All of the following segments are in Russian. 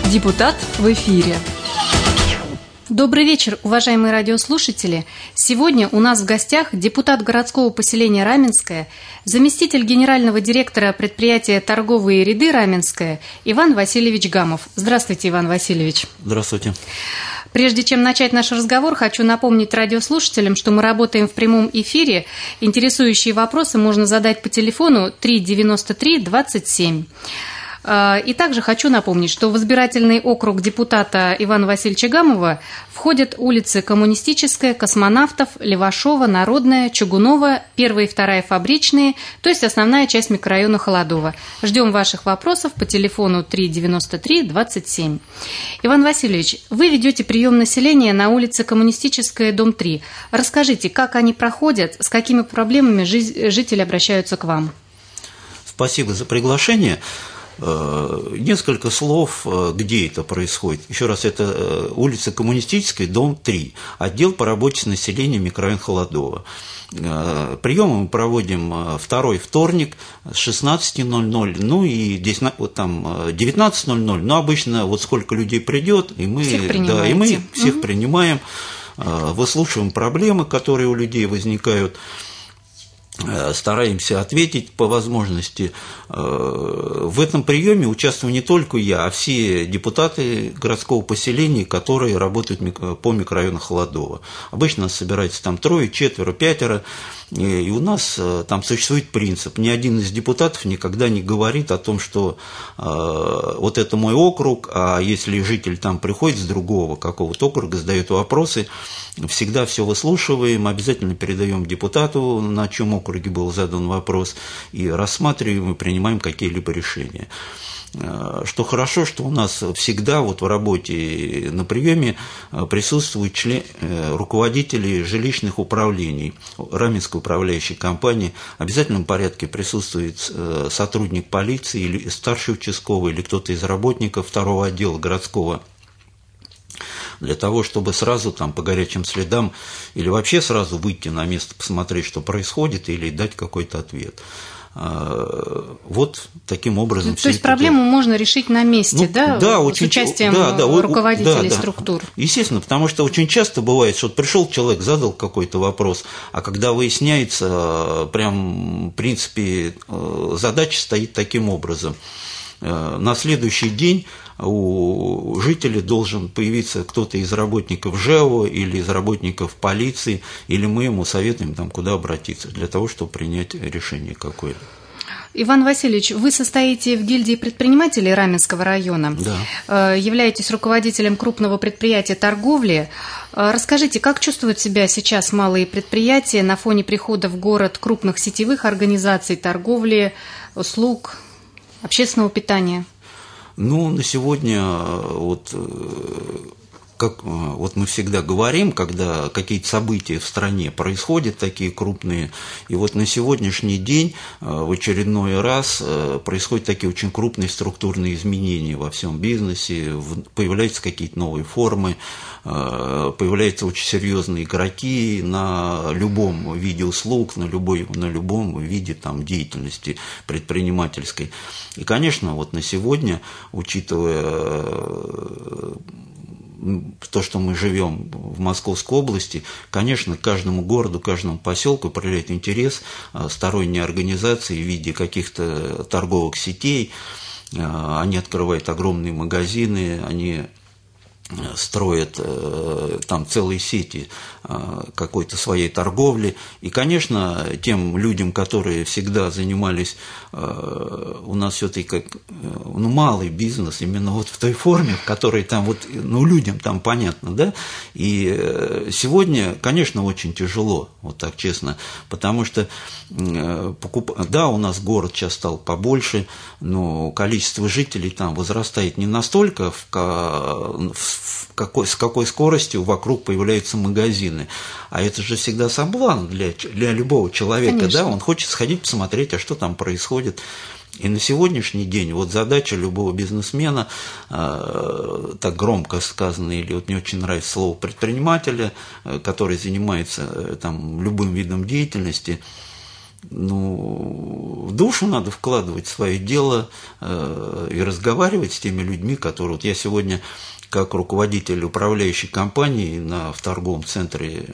Депутат в эфире. Добрый вечер, уважаемые радиослушатели. Сегодня у нас в гостях депутат городского поселения Раменское, заместитель генерального директора предприятия «Торговые ряды Раменское» Иван Васильевич Гамов. Здравствуйте, Иван Васильевич. Здравствуйте. Прежде чем начать наш разговор, хочу напомнить радиослушателям, что мы работаем в прямом эфире. Интересующие вопросы можно задать по телефону 393 27. И также хочу напомнить, что в избирательный округ депутата Ивана Васильевича Гамова входят улицы Коммунистическая, Космонавтов, Левашова, Народная, Чугунова, 1 и 2 Фабричные, то есть основная часть микрорайона Холодово. Ждем ваших вопросов по телефону 393 27. Иван Васильевич, вы ведете прием населения на улице Коммунистическая, дом 3. Расскажите, как они проходят, с какими проблемами жители обращаются к вам? Спасибо за приглашение. Несколько слов, где это происходит. Еще раз, это улица Коммунистическая, дом 3, отдел по работе с населением, микрорайон Холодово. Приемы мы проводим второй вторник с 16:00, ну и здесь вот там 19:00, но обычно вот сколько людей придет, и мы всех принимаем, выслушиваем проблемы, которые у людей возникают. Стараемся ответить по возможности. В этом приеме участвую не только я, а все депутаты городского поселения, которые работают по микрорайону Холодово. Обычно нас собирается там 3, 4, 5, и у нас там существует принцип. Ни один из депутатов никогда не говорит о том, что вот это мой округ, а если житель там приходит с другого какого-то округа, задает вопросы, всегда все выслушиваем, обязательно передаем депутату, на чьем округе был задан вопрос, и рассматриваем и принимаем какие-либо решения. Что хорошо, что у нас всегда вот в работе на приеме присутствуют руководители жилищных управлений, Раменской управляющей компании. В обязательном порядке присутствует сотрудник полиции или старший участковый, или кто-то из работников второго отдела городского, для того, чтобы сразу там по горячим следам или вообще сразу выйти на место, посмотреть, что происходит, или дать какой-то ответ. Вот таким образом. То есть проблему можно решить на месте, с участием руководителей структур. Естественно, потому что очень часто бывает, что пришел человек, задал какой-то вопрос, а когда выясняется, прям в принципе задача стоит таким образом. На следующий день у жителей должен появиться кто-то из работников ЖЭО или из работников полиции, или мы ему советуем, там, куда обратиться, для того, чтобы принять решение какое-то. Иван Васильевич, вы состоите в гильдии предпринимателей Раменского района, являетесь руководителем крупного предприятия торговли. Расскажите, как чувствуют себя сейчас малые предприятия на фоне прихода в город крупных сетевых организаций торговли, услуг, общественного питания? Ну, на сегодня как вот мы всегда говорим, когда какие-то события в стране происходят, такие крупные, и вот на сегодняшний день в очередной раз происходят такие очень крупные структурные изменения во всем бизнесе, появляются какие-то новые формы, появляются очень серьезные игроки на любом виде услуг, на любом виде там, деятельности предпринимательской. И, конечно, вот на сегодня, учитывая то, что мы живем в Московской области, конечно, каждому городу, каждому поселку проявляет интерес сторонние организации в виде каких-то торговых сетей. Они открывают огромные магазины, они строят там целые сети какой-то своей торговли. И, конечно, тем людям, которые всегда занимались у нас все-таки малый бизнес, именно вот в той форме, в которой там вот, людям там понятно, да, и сегодня, конечно, очень тяжело, вот так честно, потому что, у нас город сейчас стал побольше, но количество жителей там возрастает не настолько, с какой скоростью вокруг появляются магазины. А это же всегда соблазн для любого человека. Конечно. Да? Он хочет сходить посмотреть, а что там происходит. И на сегодняшний день вот задача любого бизнесмена, так громко сказано, или вот мне очень нравится слово предпринимателя, который занимается там любым видом деятельности, в душу надо вкладывать свое дело и разговаривать с теми людьми, которые... Вот я сегодня, как руководитель управляющей компании в торговом центре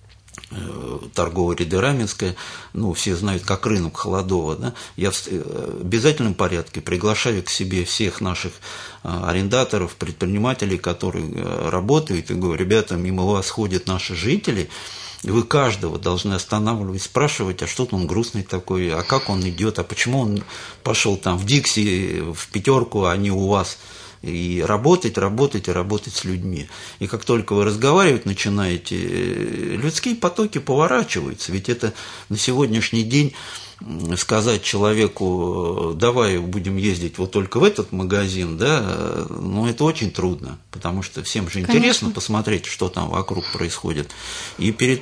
торговой ряды Раменская, все знают, как рынок Холодова, да, я в обязательном порядке приглашаю к себе всех наших арендаторов, предпринимателей, которые работают, и говорю: ребята, мимо вас ходят наши жители, и вы каждого должны останавливать, спрашивать, а что он грустный такой, а как он идет, а почему он пошел там в Дикси, в Пятерку, а не у вас. И работать с людьми. И как только вы разговаривать начинаете, людские потоки поворачиваются. Ведь это на сегодняшний день сказать человеку: давай будем ездить вот только в этот магазин, да, это очень трудно, потому что всем же интересно посмотреть, что там вокруг происходит. И перед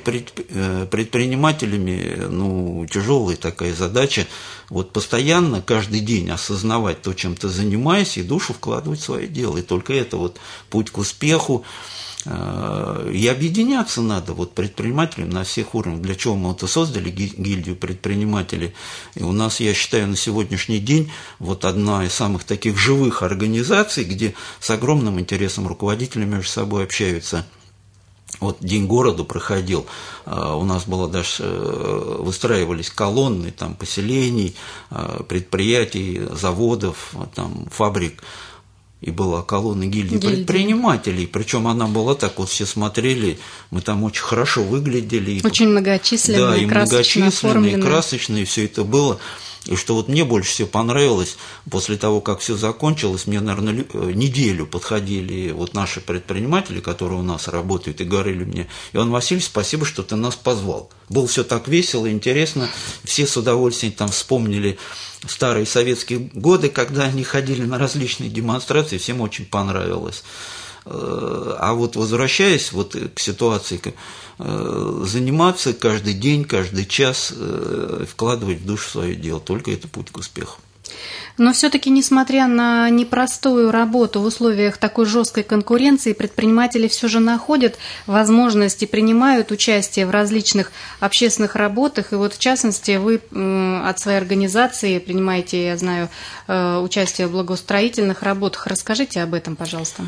предпринимателями, тяжелая такая задача, вот постоянно, каждый день осознавать то, чем ты занимаешься, и душу вкладывать в свое дело. И только это вот путь к успеху. И объединяться надо предпринимателям на всех уровнях. Для чего мы создали гильдию предпринимателей? И у нас, я считаю, на сегодняшний день одна из самых таких живых организаций, где с огромным интересом руководители между собой общаются. День города проходил, у нас было даже, выстраивались колонны там поселений, предприятий, заводов, фабрик. И была колонна гильдии предпринимателей, причем она была так, все смотрели, мы там очень хорошо выглядели. Очень многочисленные, да, и многочисленные, красочные, все это было. И что мне больше всего понравилось, после того, как все закончилось, мне, наверное, неделю подходили наши предприниматели, которые у нас работают, и говорили мне: Иван Васильевич, спасибо, что ты нас позвал. Было все так весело, интересно, все с удовольствием вспомнили старые советские годы, когда они ходили на различные демонстрации, всем очень понравилось. А возвращаясь к ситуации, заниматься каждый день, каждый час, вкладывать в душу свое дело, только это путь к успеху. Но все-таки, несмотря на непростую работу в условиях такой жесткой конкуренции, предприниматели все же находят возможность и принимают участие в различных общественных работах. И в частности, вы от своей организации принимаете, я знаю, участие в благоустроительных работах. Расскажите об этом, пожалуйста.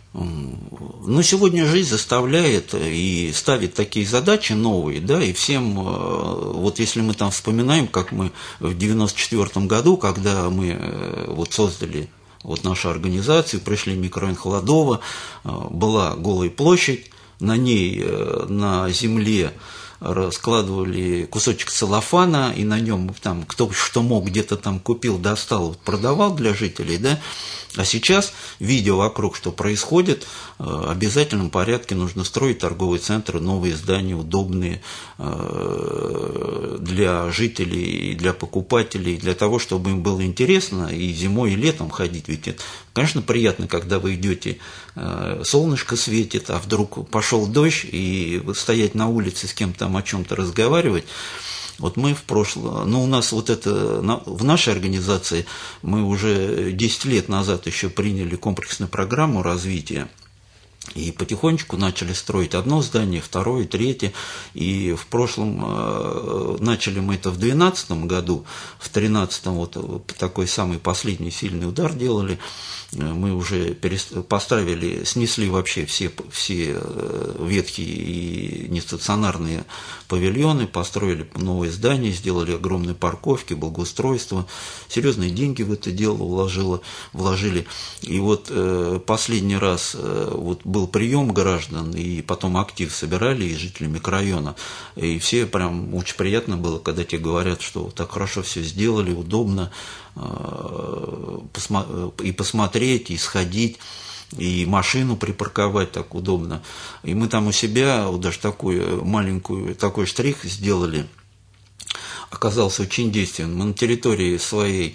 Сегодня жизнь заставляет и ставит такие задачи новые, да, и всем, если мы вспоминаем, как мы в 1994 году, когда мы создали нашу организацию, пришли в микрорайон Холодова, была голая площадь, на ней на земле раскладывали кусочек целлофана, и на нем кто что мог, где-то купил, достал, продавал для жителей, да. А сейчас, видя вокруг, что происходит, в обязательном порядке нужно строить торговые центры, новые здания, удобные для жителей, и для покупателей, для того, чтобы им было интересно и зимой, и летом ходить. Ведь это, конечно, приятно, когда вы идете, солнышко светит, а вдруг пошел дождь, и стоять на улице с кем-то о чем-то разговаривать. Мы в прошлом, у нас в нашей организации мы уже 10 лет назад еще приняли комплексную программу развития. И потихонечку начали строить одно здание, второе, третье. И в прошлом начали мы это в 2012 году, в 2013 такой самый последний сильный удар делали. Мы уже поставили, снесли вообще все ветхие и нестационарные павильоны, построили новые здания, сделали огромные парковки, благоустройство. Серьезные деньги в это дело вложили. И последний раз был прием граждан, и потом актив собирали и жители микрорайона. И все прям очень приятно было, когда тебе говорят, что так хорошо все сделали, удобно и посмотреть, и сходить, и машину припарковать так удобно. И мы у себя даже такой штрих сделали. Оказался очень действенным. Мы на территории всей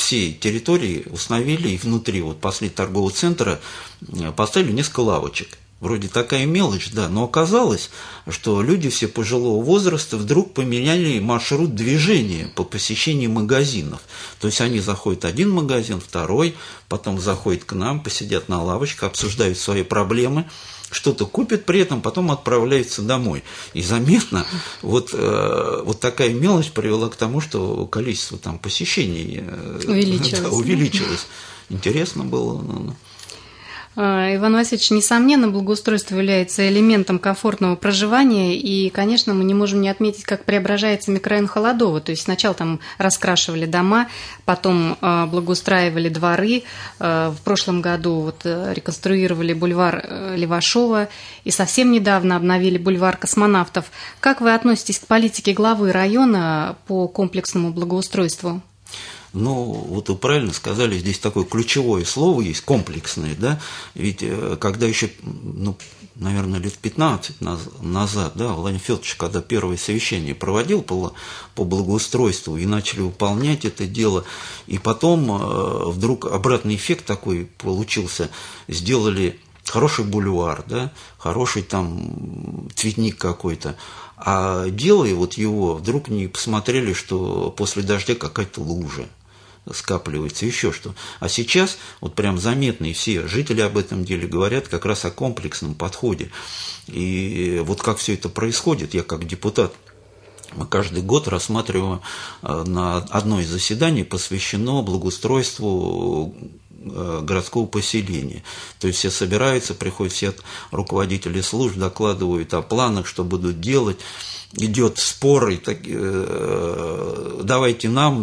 территории установили, и внутри, после торгового центра, поставили несколько лавочек. Вроде такая мелочь, да, но оказалось, что люди все пожилого возраста вдруг поменяли маршрут движения по посещению магазинов. То есть они заходят в один магазин, второй, потом заходят к нам, посидят на лавочке, обсуждают свои проблемы, что-то купят при этом, потом отправляются домой. И заметно, вот такая мелочь привела к тому, что количество там посещений увеличилось. Интересно было. Иван Васильевич, несомненно, благоустройство является элементом комфортного проживания, и, конечно, мы не можем не отметить, как преображается микрорайон Холодово. То есть сначала там раскрашивали дома, потом благоустраивали дворы, в прошлом году вот реконструировали бульвар Левашова и совсем недавно обновили бульвар Космонавтов. Как вы относитесь к политике главы района по комплексному благоустройству? Ну, вот вы правильно сказали, здесь такое ключевое слово есть, комплексное, да, ведь когда еще, наверное, лет 15 назад, да, Владимир Федорович, когда первое совещание проводил по благоустройству и начали выполнять это дело, и потом вдруг обратный эффект такой получился, сделали хороший бульвар, да, хороший там цветник какой-то, а делая вот его, вдруг не посмотрели, что после дождя какая-то лужа скапливается, еще что. А сейчас вот прям заметно, и все жители об этом деле говорят как раз о комплексном подходе. И вот как все это происходит, я как депутат, мы каждый год рассматриваем, на одно из заседаний посвящено благоустройству городского поселения. То есть все собираются, приходят все руководители служб, докладывают о планах, что будут делать. Идет спор, и давайте нам,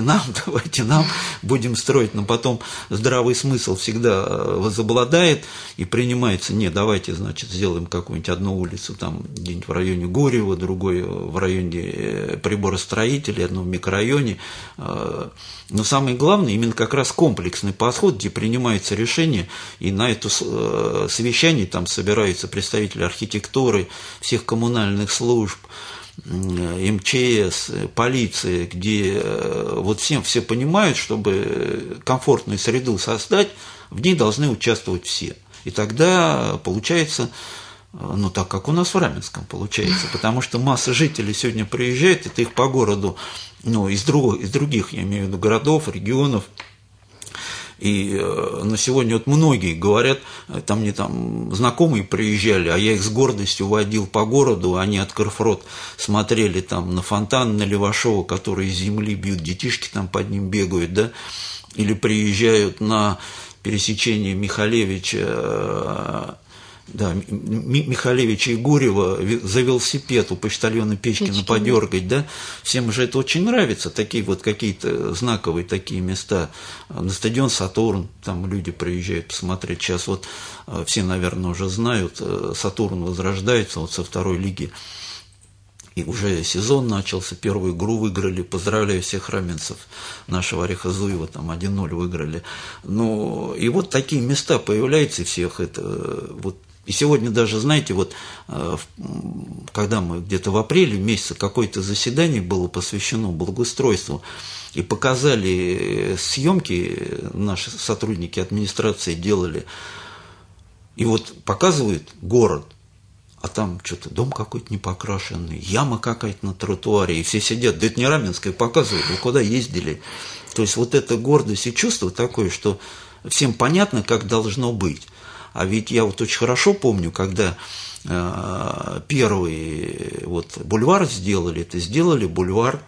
будем строить, но потом здравый смысл всегда возобладает и принимается, давайте, значит, сделаем какую-нибудь одну улицу там где-нибудь в районе Горева, другой в районе приборостроителей, одну в микрорайоне. Но самое главное, именно как раз комплексный подход, где принимается решение, и на это совещание там собираются представители архитектуры, всех коммунальных служб, МЧС, полиция, где вот все понимают, чтобы комфортную среду создать, в ней должны участвовать все. И тогда получается, так как у нас в Раменском получается, потому что масса жителей сегодня приезжает, это их по городу, из других, я имею в виду, городов, регионов. И на сегодня вот многие говорят, там мне там знакомые приезжали, а я их с гордостью водил по городу, они от Карфрот смотрели там на фонтан, на Левашова, который из земли бьют, детишки там под ним бегают, да, или приезжают на пересечение Михалевича, Михалевича и Гурева за велосипед у почтальона Печкина подергать, да, всем же это очень нравится, такие вот какие-то знаковые такие места. На стадион Сатурн, там люди приезжают посмотреть, сейчас вот все, наверное, уже знают, Сатурн возрождается вот со второй лиги, и уже сезон начался, первую игру выиграли, поздравляю всех раменцев, нашего Ореха Зуева, там 1-0 выиграли. И вот такие места появляются, и всех это вот. И сегодня даже, знаете, вот когда мы где-то в апреле месяце какое-то заседание было посвящено благоустройству, и показали съемки, наши сотрудники администрации делали, и вот показывают город, а там что-то дом какой-то непокрашенный, яма какая-то на тротуаре, и все сидят, да это не Раменское, показывают, вы куда ездили. То есть вот эта гордость и чувство такое, что всем понятно, как должно быть. А ведь я вот очень хорошо помню, когда первый вот бульвар сделали, это сделали бульвар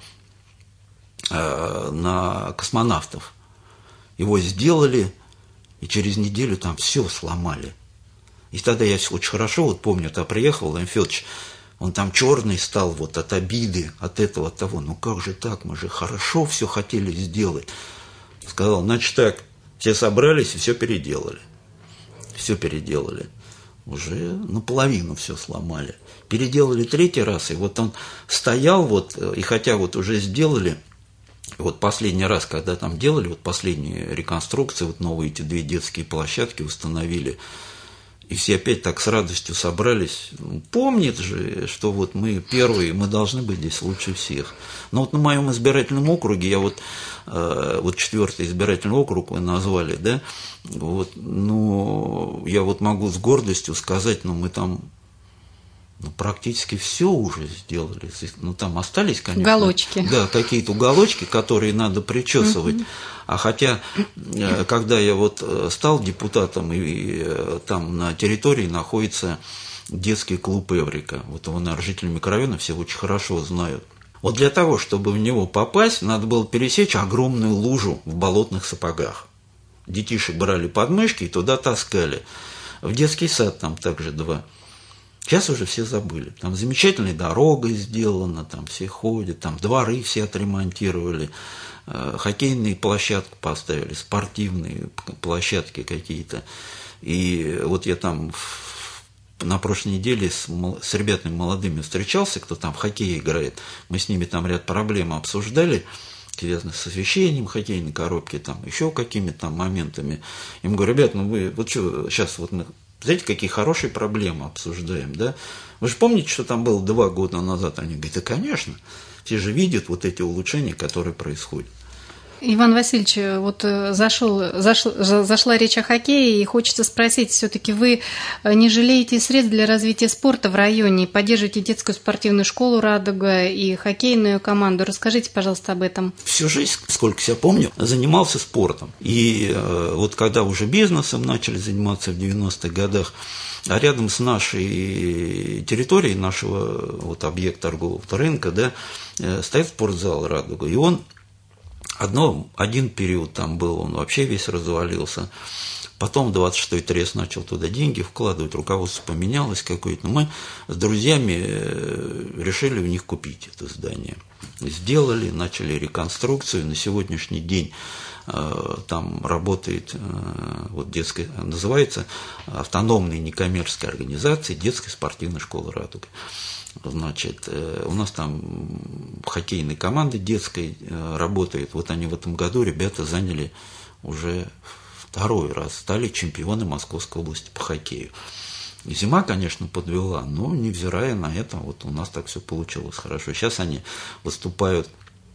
на Космонавтов. Его сделали, и через неделю там все сломали. И тогда я очень хорошо вот помню, тогда приехал Владимир Федорович, он там черный стал вот от обиды, от этого, от того. Как же так, мы же хорошо все хотели сделать. Сказал, значит так, все собрались и все переделали. Все переделали. Уже наполовину все сломали. Переделали третий раз, и вот он стоял, вот, и хотя вот уже сделали, вот последний раз, когда там делали, вот последние реконструкции, вот новые эти 2 детские площадки установили, И все опять так с радостью собрались. Помнит же, что вот мы первые, мы должны быть здесь лучше всех. Но вот на моем избирательном округе, я вот 4-й избирательный округ вы назвали, да, вот, ну, я вот могу с гордостью сказать, мы там практически все уже сделали. Ну, там остались, конечно. Уголочки. Да, какие-то уголочки, которые надо причесывать. А хотя, когда я вот стал депутатом, и там на территории находится детский клуб «Эврика». Вот его, наверное, жители микрорайона все очень хорошо знают. Вот для того, чтобы в него попасть, надо было пересечь огромную лужу в болотных сапогах. Детишек брали под мышки и туда таскали. В детский сад там также 2. Сейчас уже все забыли. Там замечательная дорога сделана, там все ходят, там дворы все отремонтировали, хоккейные площадки поставили, спортивные площадки какие-то. И вот я там на прошлой неделе с ребятами молодыми встречался, кто там в хоккей играет. Мы с ними там ряд проблем обсуждали, связанных с освещением хоккейной коробки, там еще какими-то там моментами. Я им говорю, ребят, вы вот что, сейчас вот мы... Знаете, какие хорошие проблемы обсуждаем, да? Вы же помните, что там было 2 года назад? Они говорят, да, конечно. Все же видят вот эти улучшения, которые происходят. Иван Васильевич, вот зашла речь о хоккее, и хочется спросить, все-таки вы не жалеете средств для развития спорта в районе, поддерживаете детскую спортивную школу «Радуга» и хоккейную команду? Расскажите, пожалуйста, об этом. Всю жизнь, сколько себя помню, занимался спортом. И вот когда уже бизнесом начали заниматься в 90-х годах, а рядом с нашей территорией, нашего вот объекта торгового рынка, да, стоит спортзал «Радуга», и он один период там был, он вообще весь развалился. Потом 26-й трест начал туда деньги вкладывать, руководство поменялось какое-то. Мы с друзьями решили у них купить это здание. Сделали, начали реконструкцию. На сегодняшний день там работает вот детская, называется автономная некоммерческая организация детской спортивной школы «Радуга». Значит, у нас там хоккейная команда детской работает. Вот они в этом году, ребята, заняли уже 2-й раз, стали чемпионы Московской области по хоккею. Зима, конечно, подвела, но невзирая на это, вот у нас так все получилось хорошо. Сейчас они выступают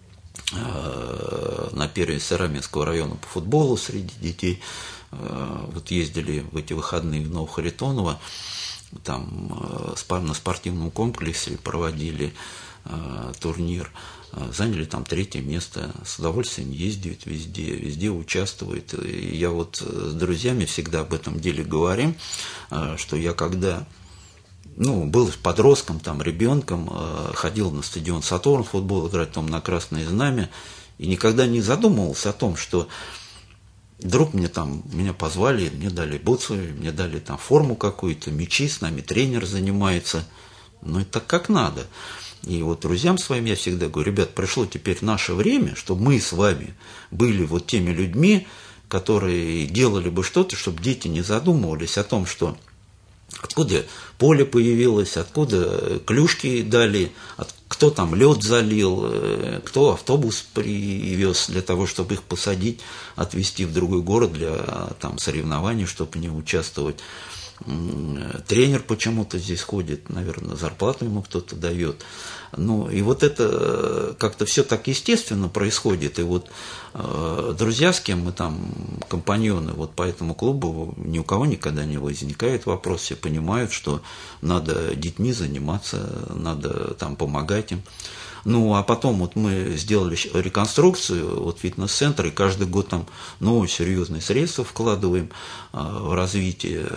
на первенстве Минского района по футболу среди детей. Вот ездили в эти выходные в Новохаритоново. Там на спортивном комплексе проводили турнир, заняли там 3-е место, с удовольствием ездят везде участвуют. И я вот с друзьями всегда об этом деле говорим, что я когда был подростком, там, ребенком, ходил на стадион «Сатурн» в футбол играть, там, на «Красное знамя», и никогда не задумывался о том, что вдруг меня позвали, мне дали бутсы, мне дали там форму какую-то, мячи, с нами тренер занимается. Ну, это как надо. И вот друзьям своим я всегда говорю, ребят, пришло теперь наше время, чтобы мы с вами были вот теми людьми, которые делали бы что-то, чтобы дети не задумывались о том, что откуда поле появилось, откуда клюшки дали, кто там лед залил, кто автобус привез для того, чтобы их посадить, отвезти в другой город для там соревнований, чтобы не участвовать. Тренер почему-то здесь ходит, наверное, зарплату ему кто-то дает. Ну, и вот это как-то все так естественно происходит. И вот друзья, с кем мы там, компаньоны вот по этому клубу, ни у кого никогда не возникает вопрос, все понимают, что надо детьми заниматься, надо там помогать им. Ну, а потом вот мы сделали реконструкцию, вот фитнес-центр, и каждый год там новые серьезные средства вкладываем в развитие.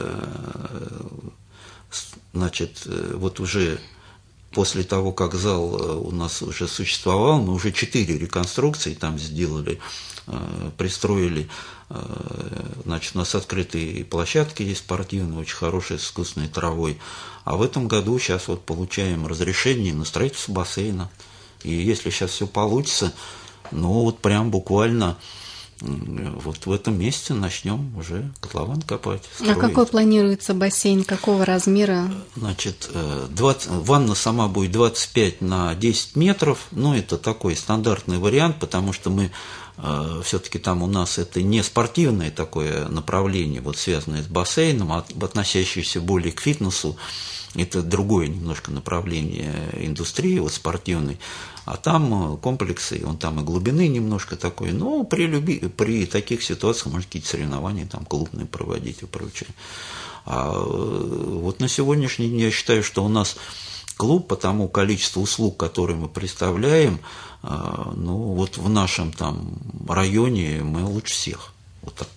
Значит, вот уже после того, как зал у нас уже существовал, мы уже 4 реконструкции там сделали, пристроили. Значит, у нас открытые площадки есть спортивные, очень хорошие, с искусственной травой. А в этом году сейчас вот получаем разрешение на строительство бассейна. И если сейчас все получится, ну вот прям буквально вот в этом месяце начнем уже котлован копать. А какой планируется бассейн, какого размера? Значит, ванна сама будет 25 на 10 метров, ну, это такой стандартный вариант, потому что мы все-таки там у нас это не спортивное такое направление, вот связанное с бассейном, а относящееся более к фитнесу. Это другое немножко направление индустрии, вот спортивной. А там комплексы, он там и глубины немножко такой. Но при таких ситуациях можно какие-то соревнования там клубные проводить и прочее. А вот на сегодняшний день я считаю, что у нас клуб по тому количеству услуг, которые мы представляем, ну вот в нашем там районе мы лучше всех. Вот так.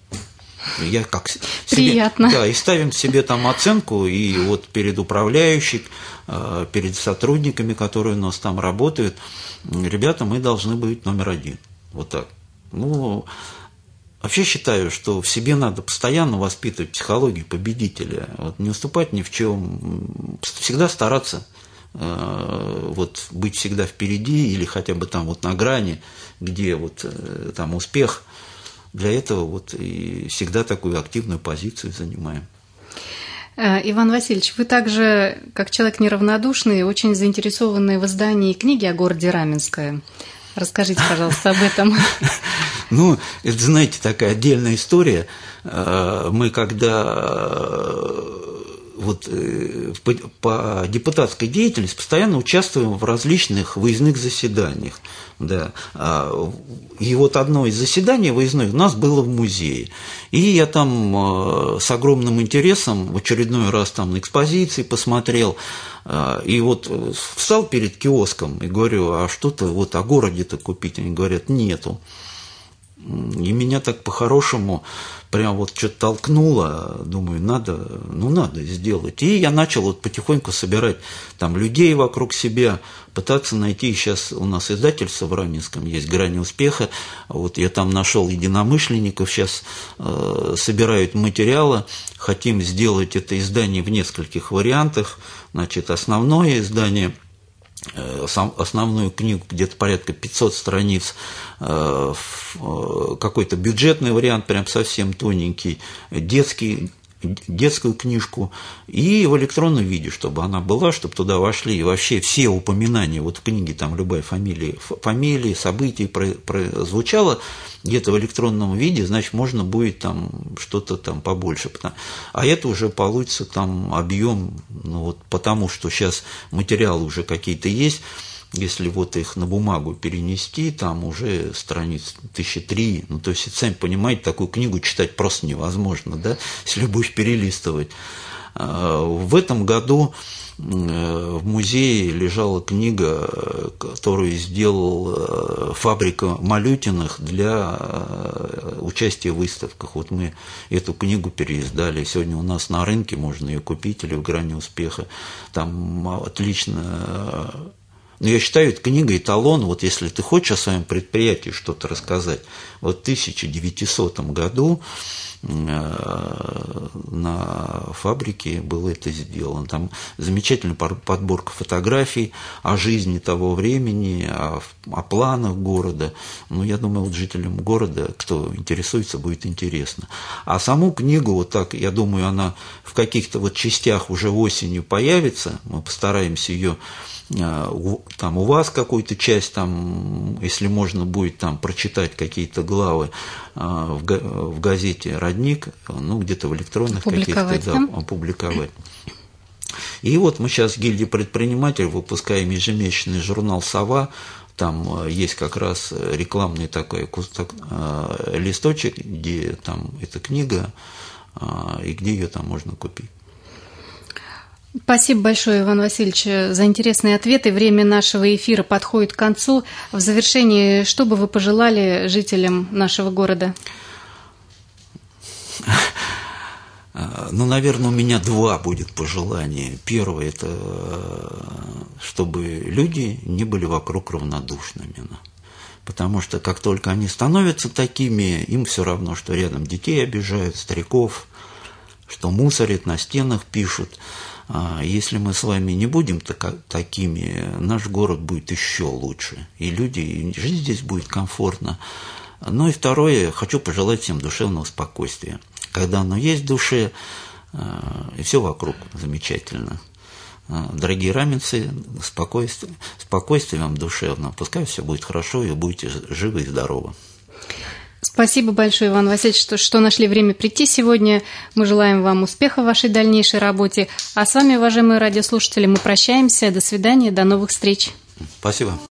Я как приятно. Себе, да, и ставим себе там оценку, и вот перед управляющим, перед сотрудниками, которые у нас там работают, ребята, мы должны быть номер один. Вот так. Ну, вообще считаю, что в себе надо постоянно воспитывать психологию победителя, вот, не уступать ни в чем, всегда стараться вот, быть всегда впереди или хотя бы там вот на грани, где вот там успех. Для этого вот и всегда такую активную позицию занимаем. Иван Васильевич, вы также, как человек неравнодушный, очень заинтересованный в издании книги о городе Раменское. Расскажите, пожалуйста, об этом. Ну, это, знаете, такая отдельная история. Мы когда вот по депутатской деятельности постоянно участвуем в различных выездных заседаниях. Да. И вот одно из заседаний выездных у нас было в музее. И я там с огромным интересом в очередной раз там на экспозиции посмотрел. И вот встал перед киоском и говорю, а что-то вот о городе-то купить? Они говорят, нету. И меня так по-хорошему прям вот что-то толкнуло, думаю, надо сделать. И я начал вот потихоньку собирать там людей вокруг себя, пытаться найти, сейчас у нас издательство в Раменском есть «Грани успеха», вот я там нашел единомышленников, сейчас собирают материалы, хотим сделать это издание в нескольких вариантах, значит, основное издание, основную книгу, где-то порядка 500 страниц, какой-то бюджетный вариант, прям совсем тоненький, детскую книжку, и в электронном виде, чтобы она была, чтобы туда вошли и вообще все упоминания, вот в книге там любая фамилия, события прозвучало где-то в электронном виде, значит, можно будет там что-то там побольше. А это уже получится там объем, ну вот потому что сейчас материалы уже какие-то есть, если вот их на бумагу перенести, там уже страниц 1003, ну, то есть, сами понимаете, такую книгу читать просто невозможно, да, если будешь перелистывать. В этом году в музее лежала книга, которую сделал фабрика Малютиных для участия в выставках. Вот мы эту книгу переиздали. Сегодня у нас на рынке можно ее купить или в «Грани успеха». Там отлично. Но я считаю, это книга эталон, вот если ты хочешь о своем предприятии что-то рассказать. Вот в 1900 году на фабрике было это сделано. Там замечательная подборка фотографий о жизни того времени, о планах города. Ну, я думаю, вот жителям города, кто интересуется, будет интересно. А саму книгу, вот так, я думаю, она в каких-то вот частях уже осенью появится. Мы постараемся ее там у вас какую-то часть, там, если можно будет там прочитать какие-то главы в газете «Родник», ну, где-то в электронных каких-то, да, опубликовать. И вот мы сейчас в гильдии предпринимателей выпускаем ежемесячный журнал «Сова», там есть как раз рекламный такой листочек, где там эта книга, и где ее там можно купить. Спасибо большое, Иван Васильевич, за интересные ответы. Время нашего эфира подходит к концу. В завершении, что бы вы пожелали жителям нашего города? Ну, наверное, у меня два будет пожелания. Первое – это чтобы люди не были вокруг равнодушными. Потому что как только они становятся такими, им все равно, что рядом детей обижают, стариков, что мусорят, на стенах пишут. Если мы с вами не будем такими, наш город будет еще лучше. И люди, и жизнь здесь будет комфортна. Ну и второе, хочу пожелать всем душевного спокойствия. Когда оно есть в душе, и все вокруг замечательно. Дорогие раменцы, спокойствия вам душевно. Пускай все будет хорошо, и вы будете живы и здоровы. Спасибо большое, Иван Васильевич, что нашли время прийти сегодня. Мы желаем вам успеха в вашей дальнейшей работе. А с вами, уважаемые радиослушатели, мы прощаемся. До свидания, до новых встреч. Спасибо.